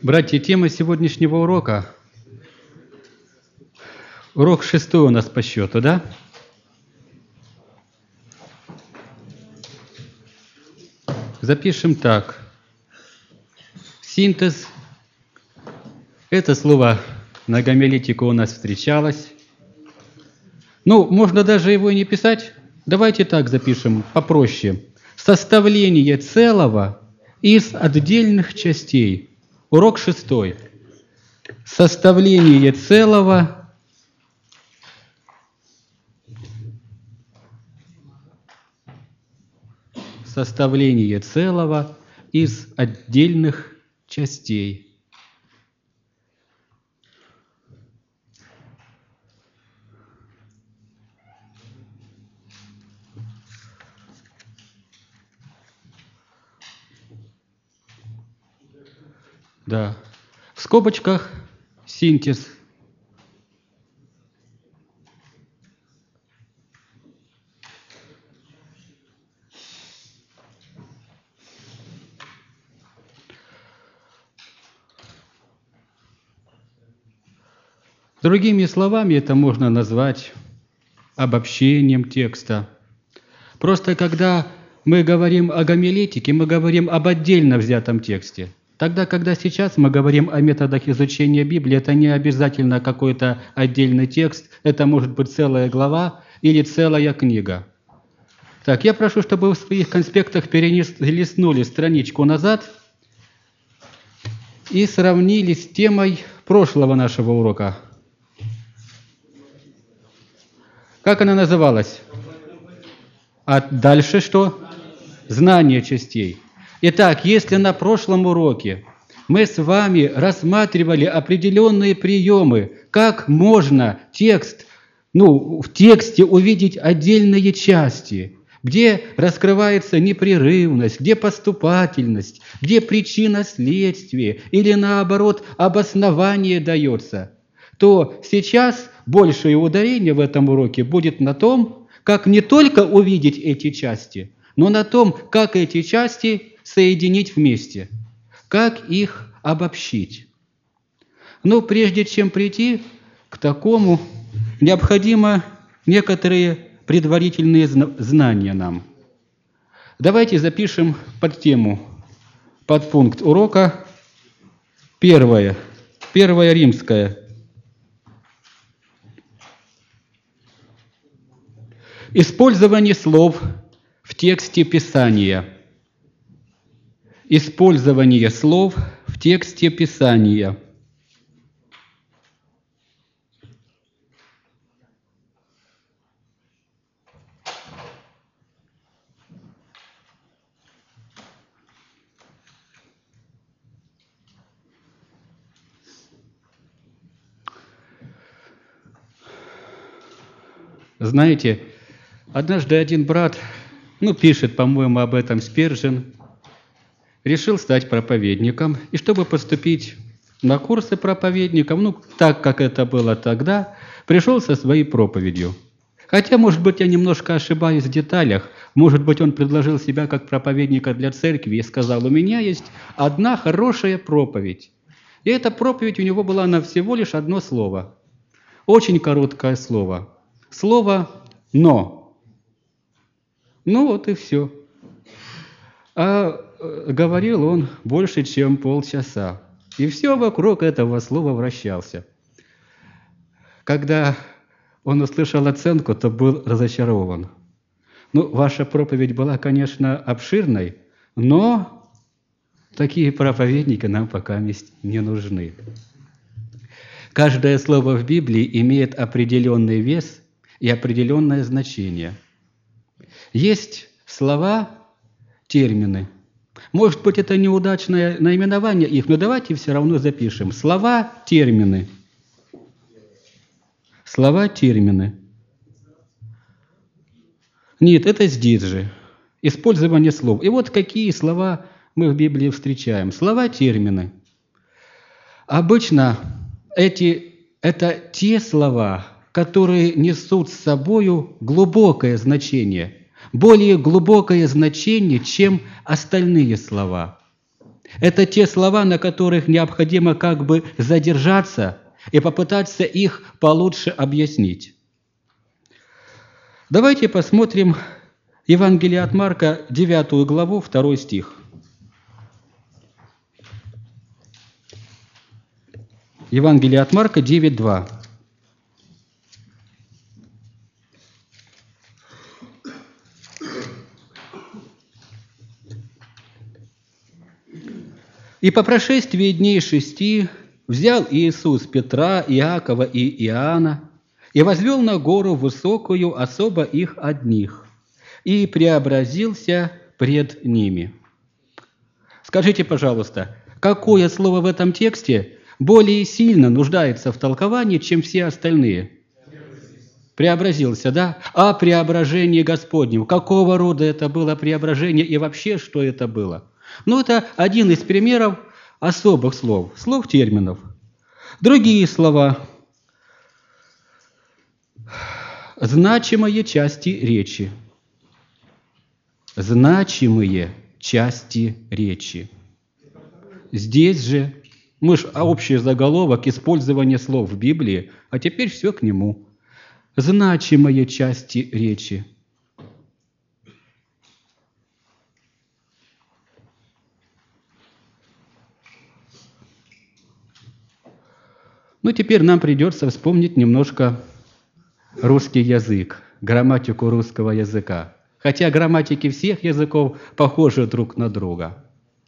Братья, тема сегодняшнего урока. Урок 6 у нас по счету, да? Запишем так. Синтез. Это слово на гомилетику у нас встречалось. Можно даже его и не писать. Давайте так запишем, попроще. Составление целого из отдельных частей. Урок 6. Составление целого из отдельных частей. Да. В скобочках синтез. Другими словами, это можно назвать обобщением текста. Просто когда мы говорим о гомилетике, мы говорим об отдельно взятом тексте. Тогда, когда сейчас мы говорим о методах изучения Библии, это не обязательно какой-то отдельный текст, это может быть целая глава или целая книга. Так, я прошу, чтобы вы в своих конспектах перелистнули страничку назад и сравнили с темой прошлого нашего урока. Как она называлась? А дальше что? Знание частей. Итак, если на прошлом уроке мы с вами рассматривали определенные приемы, как можно в тексте увидеть отдельные части, где раскрывается непрерывность, где поступательность, где причина следствия или наоборот обоснование дается, то сейчас большее ударение в этом уроке будет на том, как не только увидеть эти части, но на том, как эти части соединить вместе, как их обобщить. Но прежде чем прийти к такому, необходимо некоторые предварительные знания нам. Давайте запишем подпункт урока первое римское. Использование слов в тексте Писания. Использование слов в тексте Писания. Знаете, однажды один брат, пишет, по-моему, об этом Спержен, решил стать проповедником, и чтобы поступить на курсы проповедников, так как это было тогда, пришел со своей проповедью. Хотя, может быть, я немножко ошибаюсь в деталях, может быть, он предложил себя как проповедника для церкви и сказал: у меня есть одна хорошая проповедь. И эта проповедь у него была на всего лишь одно слово. Очень короткое слово. Слово «но». Вот и все. А говорил он больше, чем полчаса. И все вокруг этого слова вращался. Когда он услышал оценку, то был разочарован. Ваша проповедь была, конечно, обширной, но такие проповедники нам пока не нужны. Каждое слово в Библии имеет определенный вес и определенное значение. Есть слова, термины. Может быть, это неудачное наименование их, но давайте все равно запишем. Слова, термины. Слова, термины. Нет, это здесь же. Использование слов. И вот какие слова мы в Библии встречаем. Слова, термины. Обычно это те слова, которые несут с собою глубокое значение, более глубокое значение, чем остальные слова. Это те слова, на которых необходимо как бы задержаться и попытаться их получше объяснить. Давайте посмотрим Евангелие от Марка, 9 главу, 2 стих. Евангелие от Марка 9:2. «И по прошествии дней 6 взял Иисус Петра, Иакова и Иоанна и возвел на гору высокую особо их одних, и преобразился пред ними». Скажите, пожалуйста, какое слово в этом тексте более сильно нуждается в толковании, чем все остальные? Преобразился, да? А преображение Господнем. Какого рода это было преображение и вообще, что это было? Ну, это один из примеров особых слов, слов-терминов. Другие слова. Значимые части речи. Значимые части речи. Здесь же, мы же общий заголовок использования слов в Библии, а теперь все к нему. Значимые части речи. Ну, теперь нам придется вспомнить немножко русский язык, грамматику русского языка. Хотя грамматики всех языков похожи друг на друга.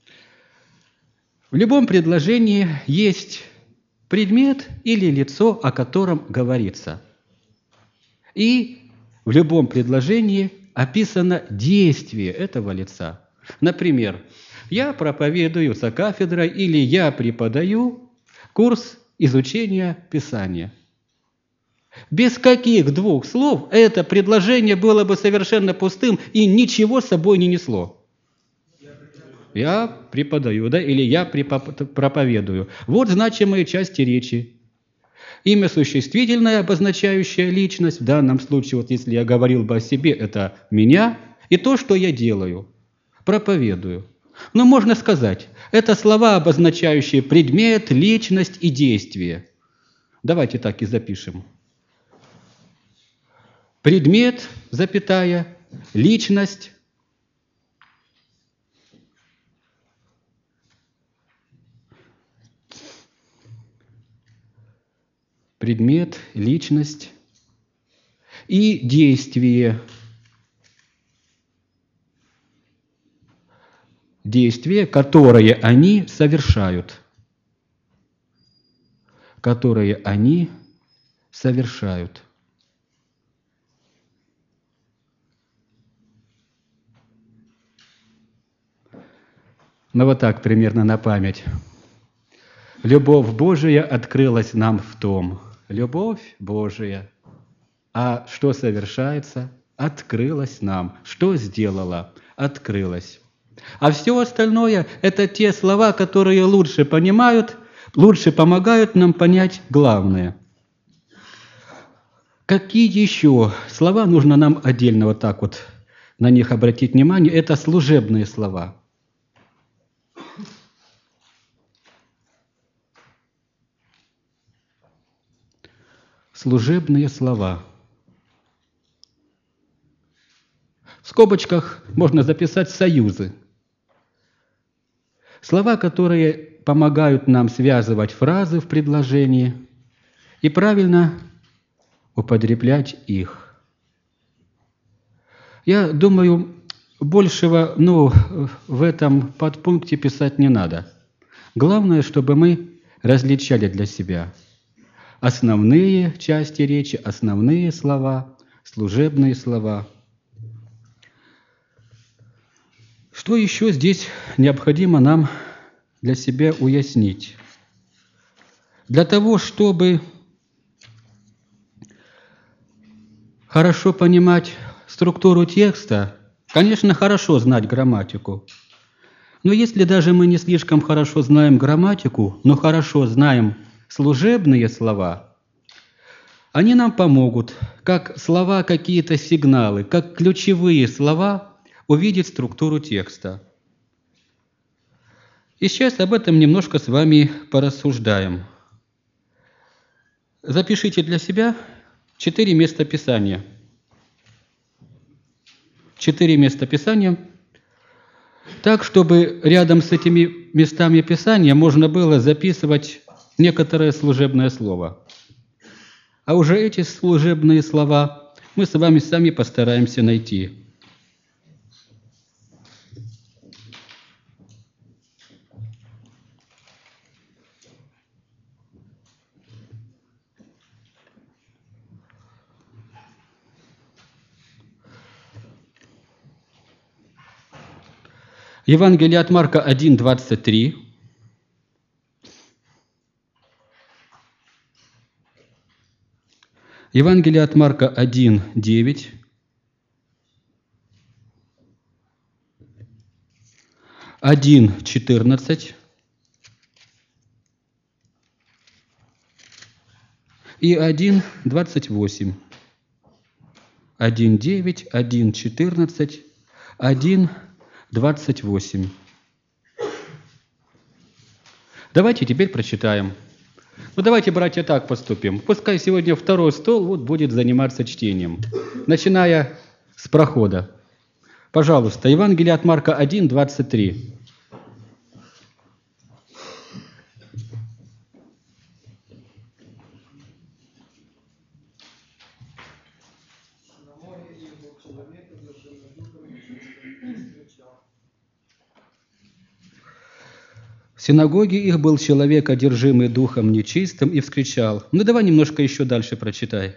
В любом предложении есть предмет или лицо, о котором говорится. И в любом предложении описано действие этого лица. Например, я проповедую за кафедрой или я преподаю курс изучения Писания. Без каких двух слов это предложение было бы совершенно пустым и ничего с собой не несло. Я преподаю, да, или я проповедую. Вот значимые части речи. Имя существительное, обозначающее личность, в данном случае, вот если я говорил бы о себе, это меня, и то, что я делаю, проповедую. Но можно сказать, это слова, обозначающие предмет, личность и действие. Давайте так и запишем. Предмет, запятая, личность, предмет, личность и действие. Действия, которые они совершают. Которые они совершают. Ну вот так примерно на память. Любовь Божия открылась нам в том. Любовь Божия. А что совершается? Открылась нам. Что сделала? Открылась. А все остальное – это те слова, которые лучше понимают, лучше помогают нам понять главное. Какие еще слова нужно нам отдельно вот так вот на них обратить внимание? Это служебные слова. Служебные слова. В скобочках можно записать союзы. Слова, которые помогают нам связывать фразы в предложении и правильно употреблять их. Я думаю, большего в этом подпункте писать не надо. Главное, чтобы мы различали для себя основные части речи, основные слова, служебные слова. Что еще здесь необходимо нам для себя уяснить? Для того, чтобы хорошо понимать структуру текста, конечно, хорошо знать грамматику. Но если даже мы не слишком хорошо знаем грамматику, но хорошо знаем служебные слова, они нам помогут, как слова, какие-то сигналы, как ключевые слова, увидеть структуру текста. И сейчас об этом немножко с вами порассуждаем. Запишите для себя 4 места Писания. 4 места Писания, так, чтобы рядом с этими местами Писания можно было записывать некоторое служебное слово. А уже эти служебные слова мы с вами сами постараемся найти. Евангелие от Марка 1:23. Евангелие от Марка 1:9. Один 14 и 1:28. 1:9, 1:14, 1:28. Давайте теперь прочитаем. Давайте, братья, так поступим. Пускай сегодня второй стол будет заниматься чтением, начиная с прохода. Пожалуйста, Евангелие от Марка 1:23. В синагоге их был человек, одержимый духом нечистым, и вскричал. Давай немножко еще дальше прочитай.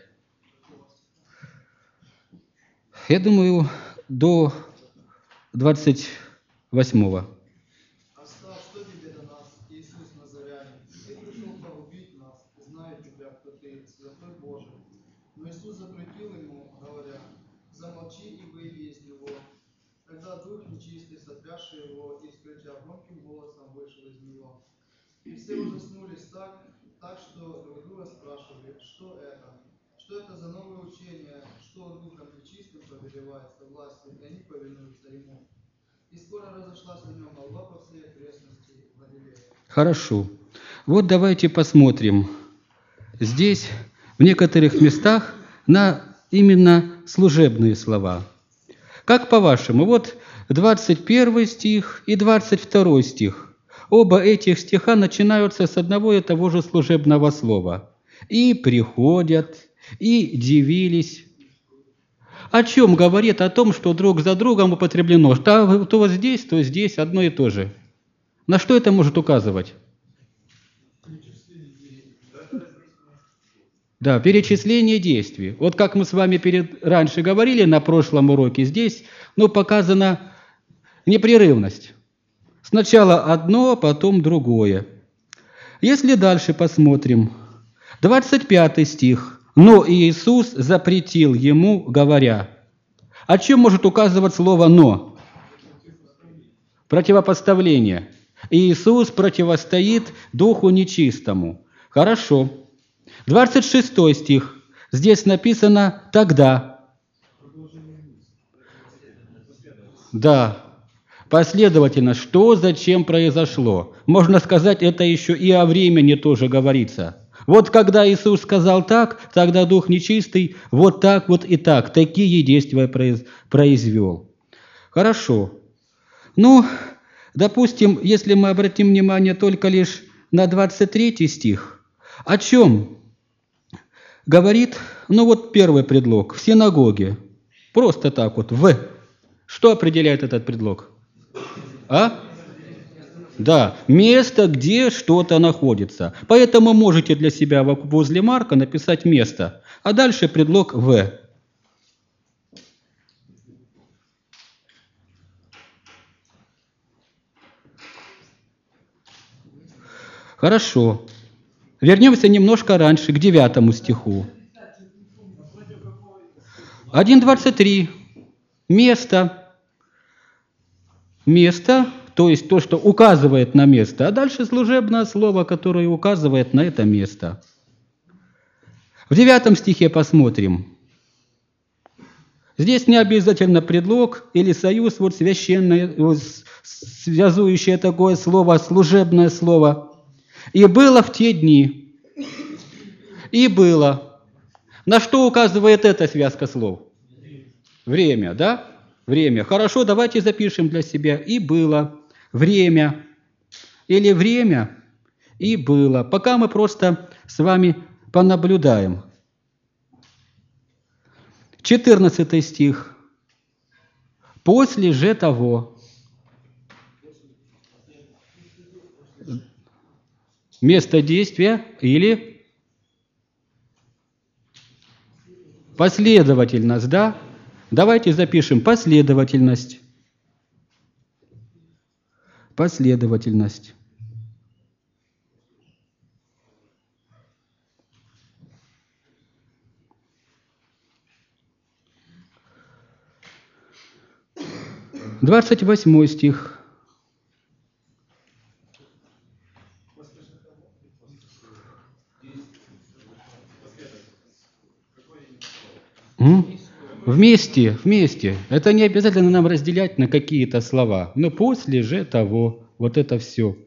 Я думаю, до 28-го. «Остав, что тебе до нас, Иисус Назарянин? Ты пришел погубить нас, знаю тебя, кто ты, Святой Божий». Но Иисус запретил ему, говоря: «Замолчи, ибо и есть его». Тогда дух нечистый, сотрясший его, и вскрича громким голосом, вышел из него. И все ужаснулись так, что друг друга спрашивали, что это? Что это за новое учение, что духом нечистым повелевается властью, и они повинуются ему. И скоро разошлась о нем молва по всей окрестности Галилеи. Хорошо. Давайте посмотрим. Здесь, в некоторых местах, на именно служебные слова. Как по-вашему? 21 стих и 22 стих. Оба этих стиха начинаются с одного и того же служебного слова. «И приходят, и дивились». О чем говорит? О том, что друг за другом употреблено. То здесь одно и то же. На что это может указывать? Да, перечисление действий. Как мы с вами раньше говорили на прошлом уроке, здесь показана непрерывность. Сначала одно, потом другое. Если дальше посмотрим, 25 стих. «Но Иисус запретил ему, говоря». О чем может указывать слово «но»? Противопоставление. Иисус противостоит духу нечистому. Хорошо. 26 стих. Здесь написано «тогда». Да. Последовательно, что, зачем произошло. Можно сказать, это еще и о времени тоже говорится. Когда Иисус сказал так, тогда дух нечистый так и так, такие действия произвел. Хорошо. Допустим, если мы обратим внимание только лишь на 23 стих, о чем говорит, первый предлог, в синагоге. Просто так в. Что определяет этот предлог? Да, место, где что-то находится. Поэтому можете для себя возле Марка написать место, а дальше предлог «в». Хорошо. Вернемся немножко раньше, к 9 стиху. 1:23. Место. Место. То есть то, что указывает на место, а дальше служебное слово, которое указывает на это место. В 9 стихе посмотрим. Здесь не обязательно предлог или союз, вот священное, вот связующее такое слово, служебное слово. «И было в те дни». «И было». На что указывает эта связка слов? Время, да? Время. Хорошо, давайте запишем для себя. «И было». Время. Или время. «И было». Пока мы просто с вами понаблюдаем. 14 стих. «После же того». Место действия или последовательность, да? Давайте запишем последовательность. Последовательность. Двадцать 28 стих. Вместе, вместе. Это не обязательно нам разделять на какие-то слова. Но после же того, вот это все.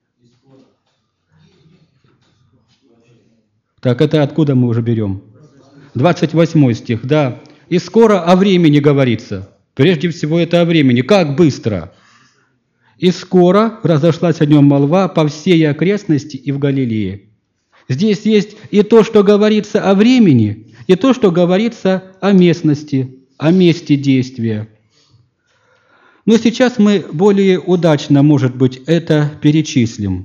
Так, это откуда мы уже берем? 28 стих, да. «И скоро о времени говорится». Прежде всего это о времени. Как быстро? «И скоро разошлась о нем молва по всей окрестности и в Галилее». Здесь есть и то, что говорится о времени, и то, что говорится о местности, о месте действия. Но сейчас мы более удачно, может быть, это перечислим.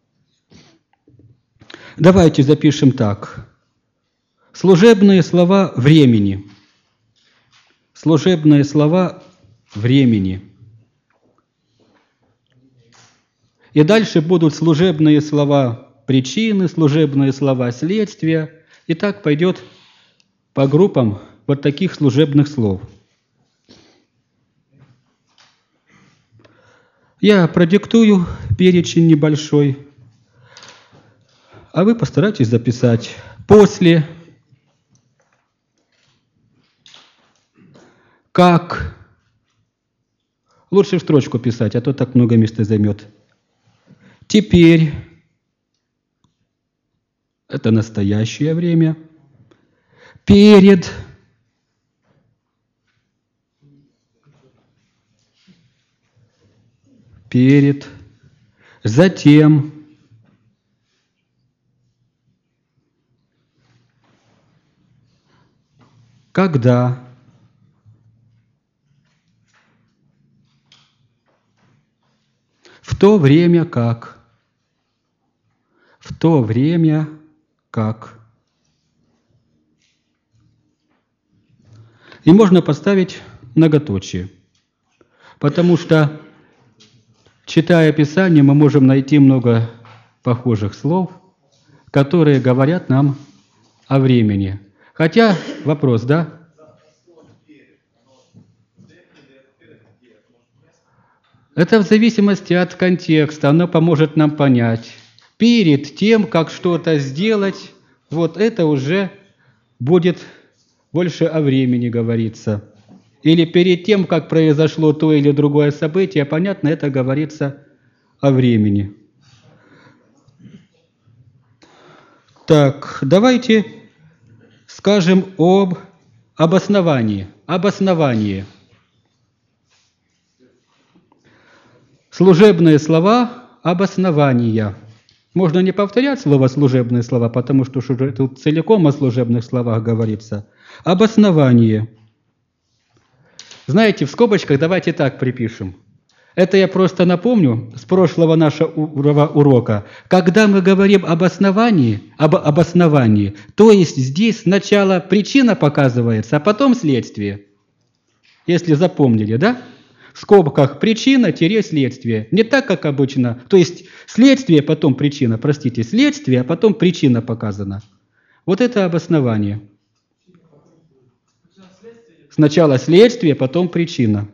Давайте запишем так. Служебные слова времени. Служебные слова времени. И дальше будут служебные слова причины, служебные слова следствия. И так пойдет по группам вот таких служебных слов. Я продиктую перечень небольшой, а вы постарайтесь записать. После, как. Лучше в строчку писать, а то так много места займет. Теперь. Это настоящее время. Перед. Перед. Затем. Когда. В то время как. В то время как. И можно поставить многоточие, потому что, читая Писание, мы можем найти много похожих слов, которые говорят нам о времени. Хотя вопрос, да? Это в зависимости от контекста, оно поможет нам понять. Перед тем, как что-то сделать, вот это уже будет больше о времени говорится. Или перед тем, как произошло то или другое событие, понятно, это говорится о времени. Так, давайте скажем об обосновании. Обоснование. Служебные слова обоснования. Можно не повторять слово «служебные слова», потому что уже тут целиком о служебных словах говорится. Обоснование. Знаете, в скобочках давайте так припишем. Это я просто напомню с прошлого нашего урока. Когда мы говорим об обосновании, то есть здесь сначала причина показывается, а потом следствие. Если запомнили, да? В скобках причина-следствие. Не так, как обычно. То есть следствие, потом причина, следствие, а потом причина показана. Вот это обоснование. Сначала следствие, потом причина.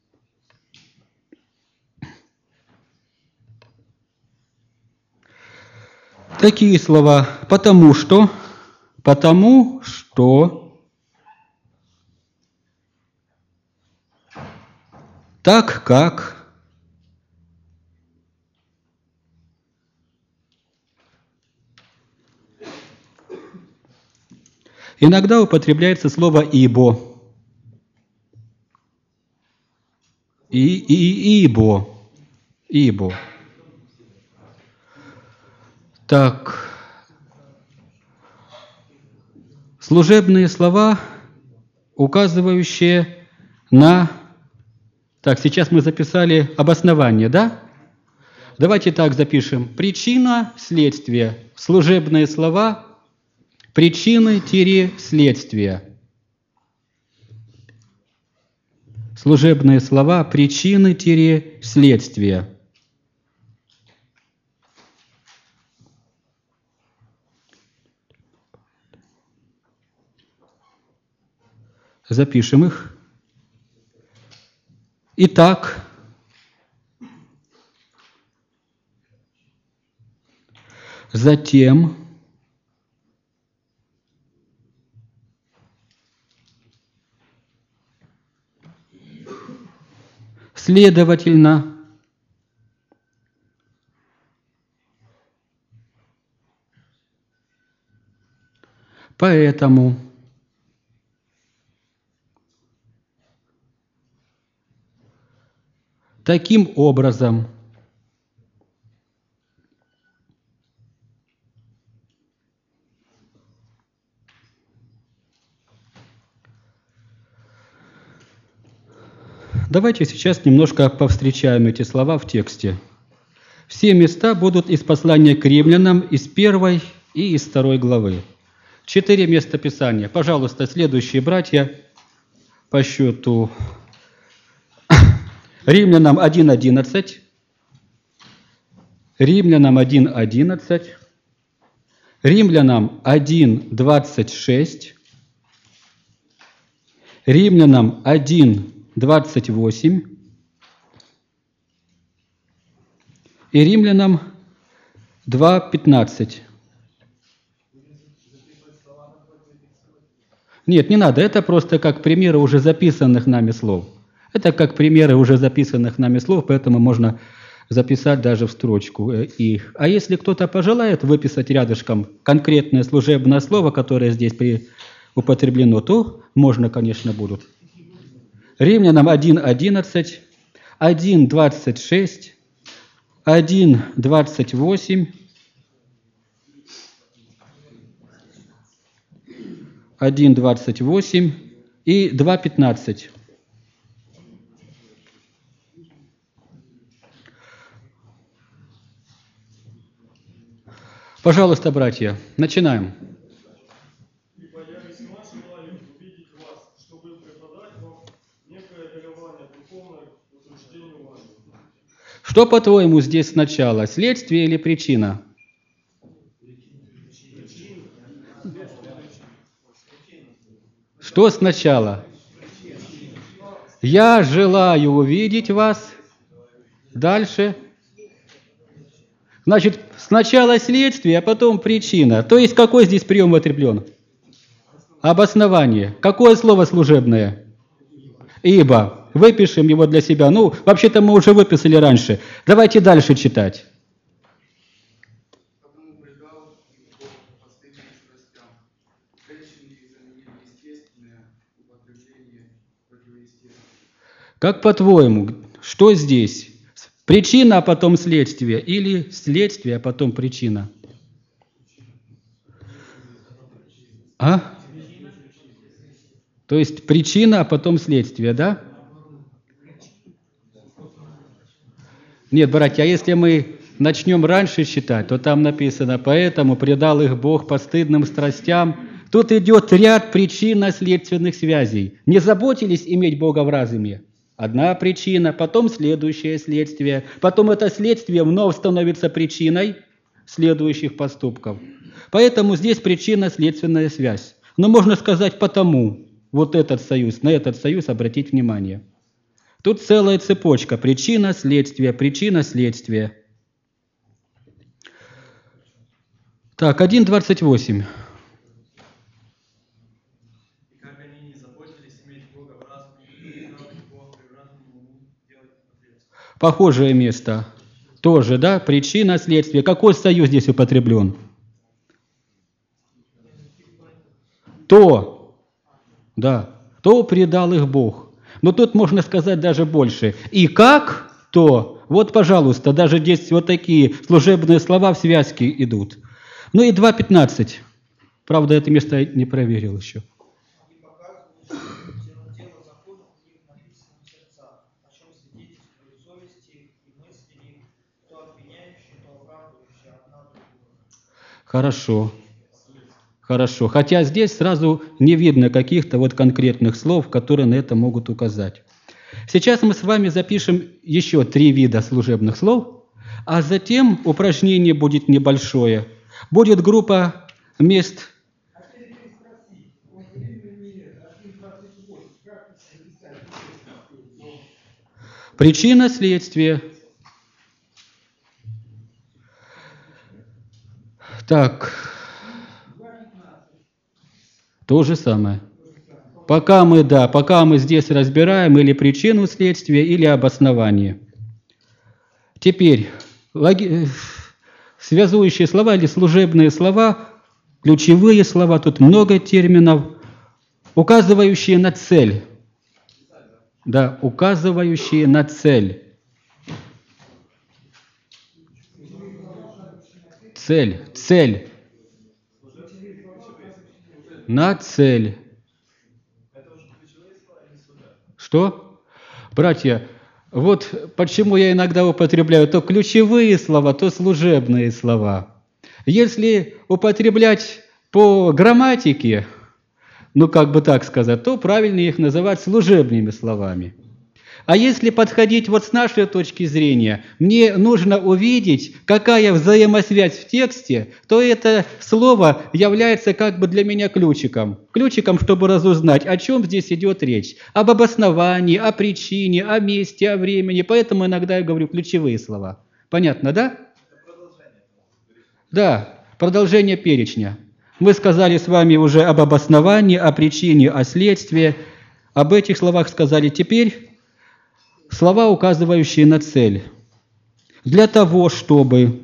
Такие слова. Потому что, Так как иногда употребляется слово «ибо». Ибо. Ибо. Так. Служебные слова, указывающие на... Так, сейчас мы записали обоснование, да? Давайте так запишем. Причина, следствие. Служебные слова, причины-следствия. Служебные слова, причины-следствия. Запишем их. Итак, затем, следовательно, поэтому, таким образом, давайте сейчас немножко повстречаем эти слова в тексте. Все места будут из послания к римлянам, из 1 и из 2 главы. 4 места Писания. Пожалуйста, следующие братья по счету. Римлянам 1:11, Римлянам 1:11, Римлянам 1:26, Римлянам 1:28 и Римлянам 2:15. Нет, не надо, это просто как примеры уже записанных нами слов. Это как примеры уже записанных нами слов, поэтому можно записать даже в строчку их. А если кто-то пожелает выписать рядышком конкретное служебное слово, которое здесь употреблено, то можно, конечно, будут. Римлянам 1:11, 1:26, 1:28, 1:28 и 2:15. Пожалуйста, братья, начинаем. Ибо я весьма желаю увидеть вас, чтобы преподать вам некое дарование духовное к утверждению вашего. Что, по-твоему, здесь сначала, следствие или причина? Что сначала? Я желаю увидеть вас. Дальше. Значит, сначала следствие, а потом причина. То есть, какой здесь прием употреблен? Обоснование. Какое слово служебное? Ибо. Выпишем его для себя. Ну, вообще-то мы уже выписали раньше. Давайте дальше читать. Потому предал Бог постыдным страстям. Женщины заменили естественное употребление противоестественного. Как по-твоему, что здесь? Причина, а потом следствие, или следствие, а потом причина? А? То есть причина, а потом следствие, да? Нет, братья, а если мы начнем раньше считать, то там написано, поэтому предал их Бог постыдным страстям. Тут идет ряд причинно-следственных связей. Не заботились иметь Бога в разуме? Одна причина, потом следующее следствие, потом это следствие вновь становится причиной следующих поступков. Поэтому здесь причинно-следственная связь. Но можно сказать потому, вот этот союз, на этот союз обратить внимание. Тут целая цепочка, причина-следствие, причина-следствие. Так, 1:28. И как они не заботились иметь Бога в разуме, и дал Бог при разумном уму делать Похожее место. Тоже, да? Причина, следствие. Какой союз здесь употреблен? То. Да. То предал их Бог. Но тут можно сказать даже больше. И как то. Вот, пожалуйста, даже здесь вот такие служебные слова в связке идут. Ну и 2.15. Правда, это место я не проверил еще. Хорошо. Хорошо. Хотя здесь сразу не видно каких-то вот конкретных слов, которые на это могут указать. Сейчас мы с вами запишем еще 3 вида служебных слов, а затем упражнение будет небольшое. Будет группа мест. Причина, следствие. Так. То же самое. Пока мы здесь разбираем или причину следствия, или обоснование. Теперь связующие слова или служебные слова, ключевые слова, тут много терминов, указывающие на цель. Да, указывающие на цель. Цель. На цель. Что? Братья, вот почему я иногда употребляю то ключевые слова, то служебные слова. Если употреблять по грамматике, ну как бы так сказать, то правильнее их называть служебными словами. А если подходить вот с нашей точки зрения, мне нужно увидеть, какая взаимосвязь в тексте, то это слово является как бы для меня ключиком. Ключиком, чтобы разузнать, о чем здесь идет речь. Об обосновании, о причине, о месте, о времени. Поэтому иногда я говорю ключевые слова. Понятно, да? Да, продолжение перечня. Мы сказали с вами уже об обосновании, о причине, о следствии. Об этих словах сказали. Теперь слова, указывающие на цель. Для того, чтобы,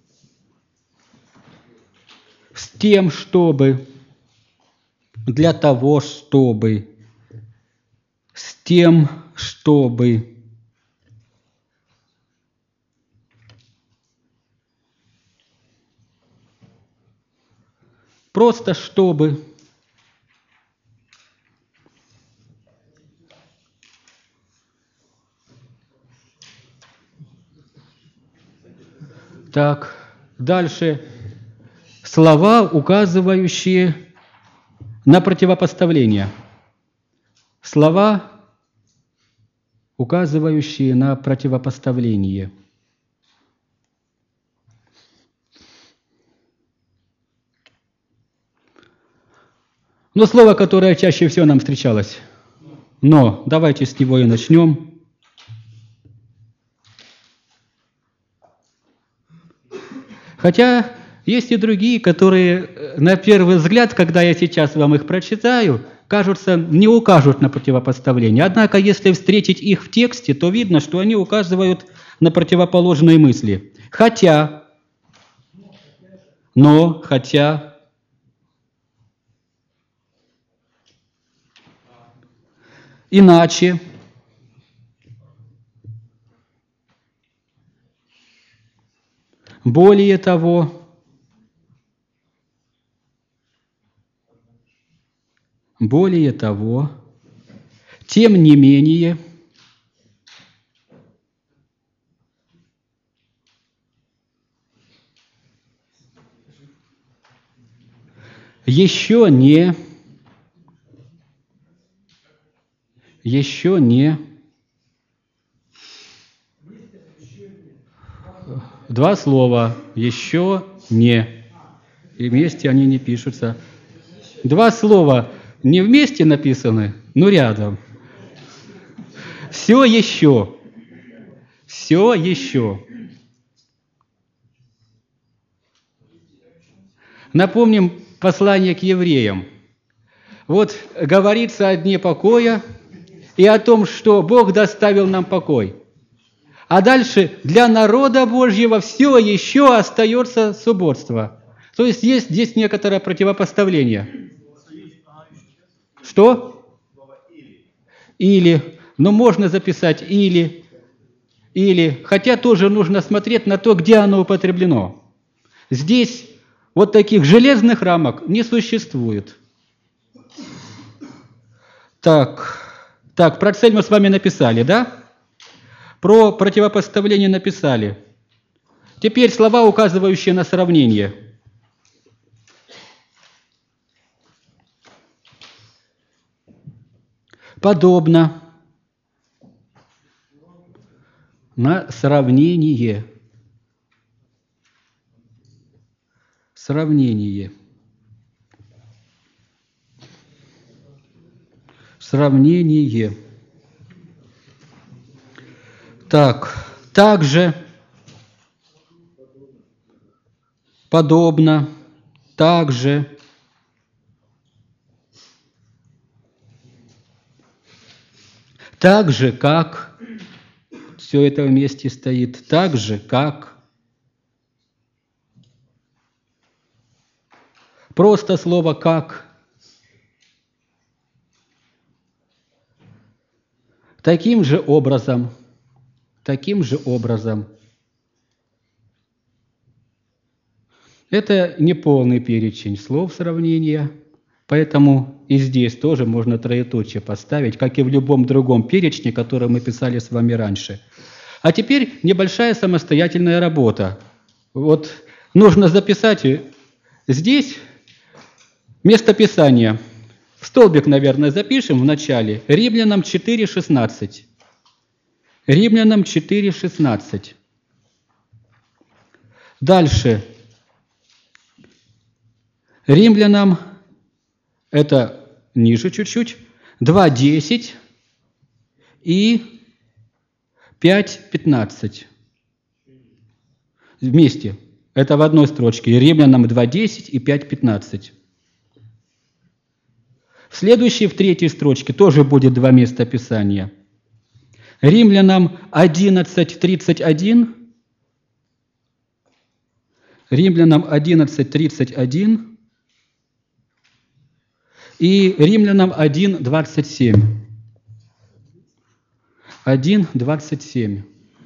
с тем, чтобы, для того, чтобы, с тем, чтобы. Просто чтобы. Так, дальше. Слова, указывающие на противопоставление. Слова, указывающие на противопоставление. Но слово, которое чаще всего нам встречалось. Но. Давайте с него и начнем. Хотя есть и другие, которые, на первый взгляд, когда я сейчас вам их прочитаю, кажутся, не укажут на противопоставление. Однако, если встретить их в тексте, то видно, что они указывают на противоположные мысли. Хотя, но, хотя, иначе, более того, тем не менее, еще не, два слова, еще не, и вместе они не пишутся. Два слова не вместе написаны, но рядом. Все еще. Напомним послание к евреям. Вот говорится о дне покоя и о том, что Бог доставил нам покой. А дальше для народа Божьего все еще остается субботство. То есть здесь некоторое противопоставление. Что? Или. Но можно записать или. Хотя тоже нужно смотреть на то, где оно употреблено. Здесь вот таких железных рамок не существует. Так, про цель мы с вами написали, да? Про противопоставление написали. Теперь слова, указывающие на сравнение. Подобно. На сравнение. Сравнение. Сравнение. Так, также, подобно, также, так же, как, все это вместе стоит, так же, как, просто слово «как», таким же образом. Это не полный перечень слов сравнения, поэтому и здесь тоже можно троеточие поставить, как и в любом другом перечне, который мы писали с вами раньше. А теперь небольшая самостоятельная работа. Вот нужно записать здесь местописание. В столбик, наверное, запишем в начале. Римлянам 4:16. Римлянам 4:16. Дальше. Римлянам, это ниже чуть-чуть, 2:10 и 5:15. Вместе. Это в одной строчке. Римлянам 2:10 и 5:15. В следующей, в третьей строчке, тоже будет два места Писания. Римлянам 11:31. Римлянам 11:31 и Римлянам 1:27. 1:27.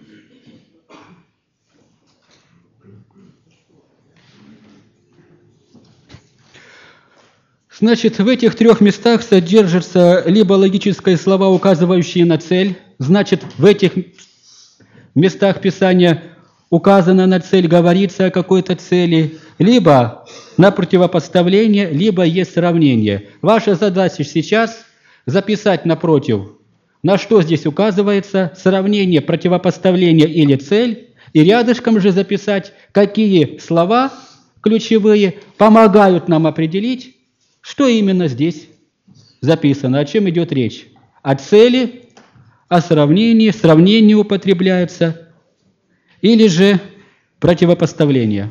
Значит, в этих трех местах содержатся либо логические слова, указывающие на цель, значит, в этих местах Писания указано на цель, говорится о какой-то цели, либо на противопоставление, либо есть сравнение. Ваша задача сейчас записать напротив, на что здесь указывается, сравнение, противопоставление или цель, и рядышком же записать, какие слова ключевые помогают нам определить, что именно здесь записано, о чем идет речь. О цели, о сравнении, сравнение употребляется, или же противопоставление.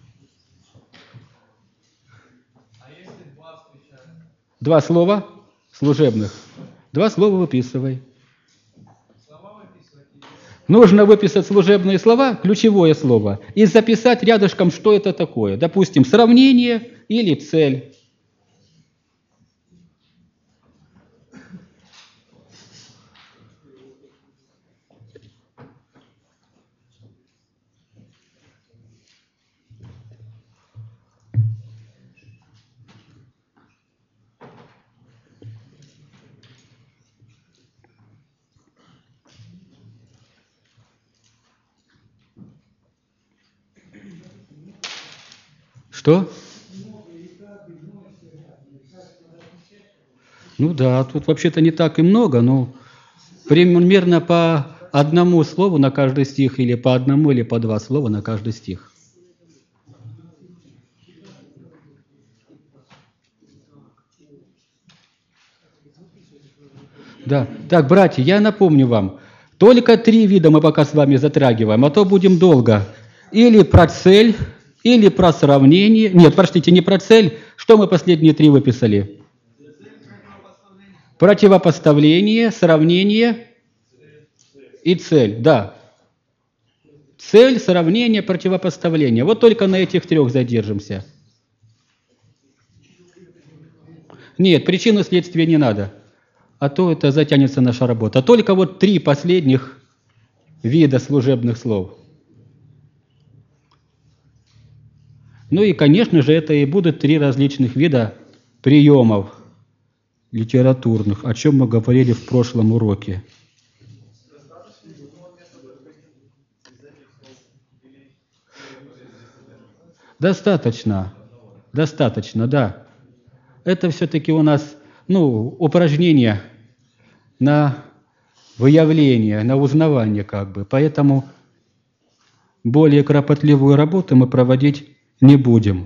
А если два встречаются? Два слова служебных. Два слова выписывай. Слова выписывать? Нужно выписать служебные слова, ключевое слово, и записать рядышком, что это такое. Допустим, сравнение или цель. Что? Ну да, тут вообще-то не так и много, но примерно по одному слову на каждый стих, или по одному, или по два слова на каждый стих. Да. Так, братья, я напомню вам, только 3 вида мы пока с вами затрагиваем, а то будем долго. Или про цель, или про сравнение. Нет, простите, не про цель. Что мы последние 3 выписали? Противопоставление, сравнение и цель. Да. Цель, сравнение, противопоставление. Вот только на этих трех задержимся. Нет, причину следствия не надо. А то это затянется наша работа. Только вот три последних вида служебных слов. Ну и, конечно же, это и будут три различных вида приемов литературных, о чем мы говорили в прошлом уроке. Достаточно, да. Это все-таки у нас, упражнение на выявление, на узнавание как бы. Поэтому более кропотливую работу мы проводить не будем.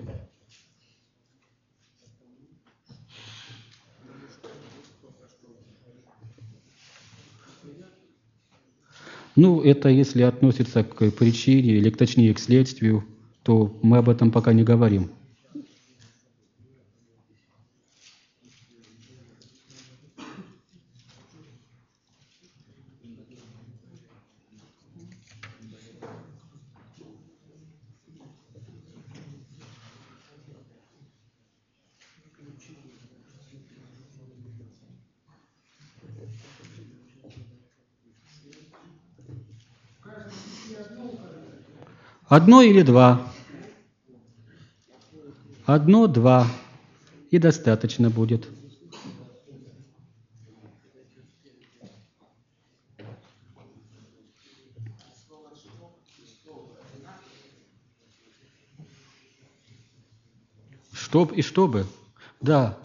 Это если относится к причине, или точнее к следствию, то мы об этом пока не говорим. Одно или два. Одно-два. И достаточно будет. Чтобы. Да.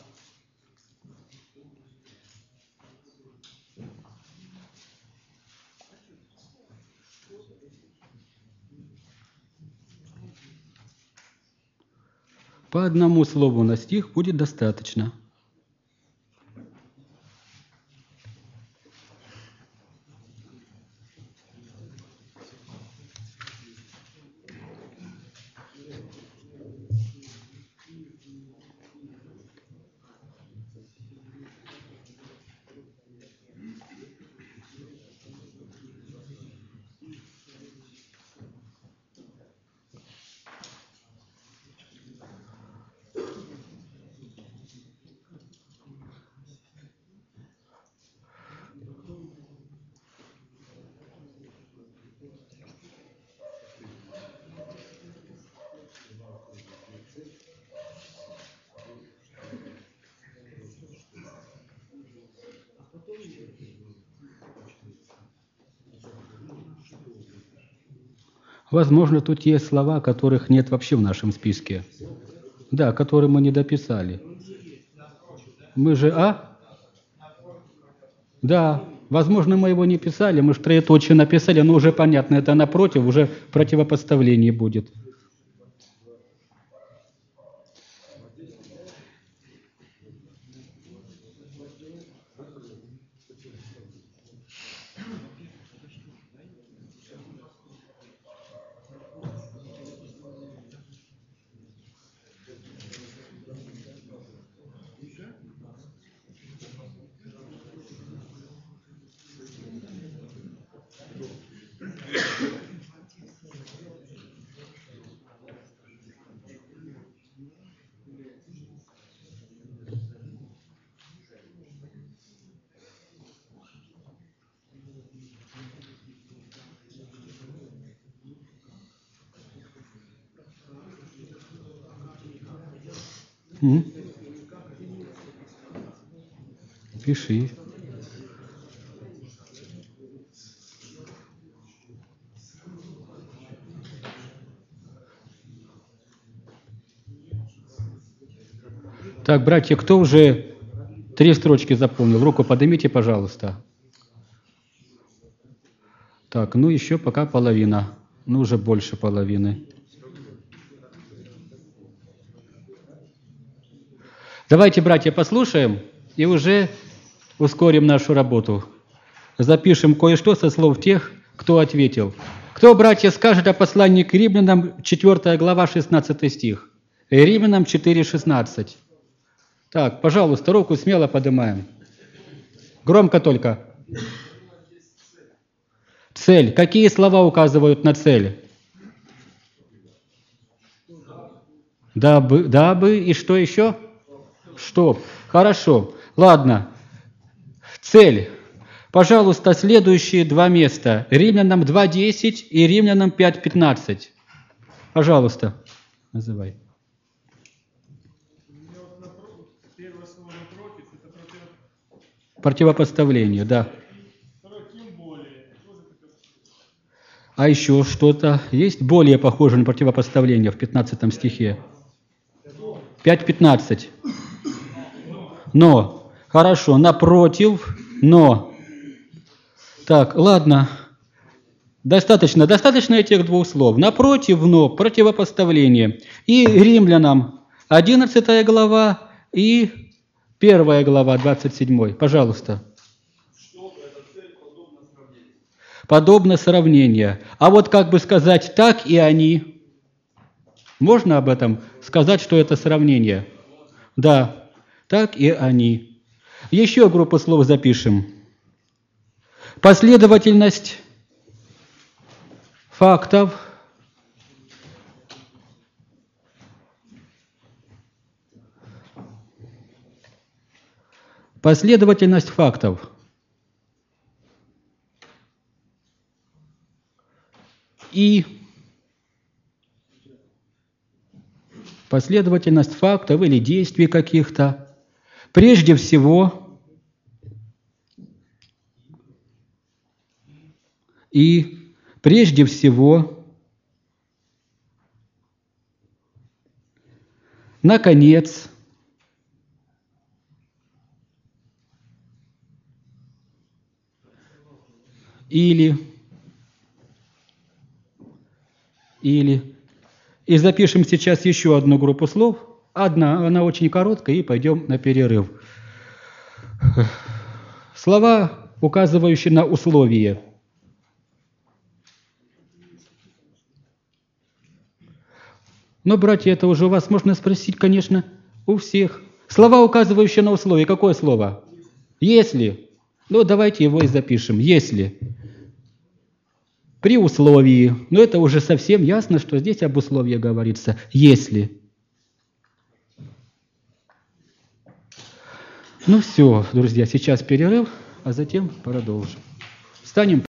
По одному слову на стих будет достаточно. Возможно, тут есть слова, которых нет вообще в нашем списке. Да, которые мы не дописали. Мы же, Да, возможно, мы его не писали, мы же троеточие написали, но уже понятно, это напротив, уже противопоставление будет. Пиши. Так, братья, кто уже 3 строчки заполнил? Руку поднимите, пожалуйста. Так, еще пока половина. Уже больше половины. Давайте, братья, послушаем и уже ускорим нашу работу. Запишем кое-что со слов тех, кто ответил. Кто, братья, скажет о послании к Римлянам, 4 глава, 16 стих? Римлянам 4:16. Так, пожалуйста, руку смело поднимаем. Громко только. Цель. Какие слова указывают на цель? Дабы и что еще? Чтоб. Хорошо. Ладно. Цель. Пожалуйста, следующие два места. Римлянам 2:10 и Римлянам 5:15. Пожалуйста, называй. Первое слово напротив, это Противопоставление, да. второе, тем более. А еще что-то есть более похожее на противопоставление в 15 стихе? 5:15. Но. Хорошо. Напротив, но. Так, ладно. Достаточно этих двух слов. Напротив, но, противопоставление. И Римлянам 11 глава и 1 глава, 27. Пожалуйста. Подобно сравнению. А вот как бы сказать так и они. Можно об этом сказать, что это сравнение? Да, так и они. Еще группу слов запишем. Последовательность фактов. Последовательность фактов. И последовательность фактов или действий каких-то. Прежде всего, наконец, или. И запишем сейчас еще одну группу слов. Она очень короткая, и пойдем на перерыв. Слова, указывающие на условие. Но, братья, это уже у вас можно спросить, конечно, у всех. Слова, указывающие на условие. Какое слово? Если. Ну, давайте его и запишем. Если. При условии. Но это уже совсем ясно, что здесь об условии говорится. Если. Ну все, друзья, сейчас перерыв, а затем продолжим. Встанем.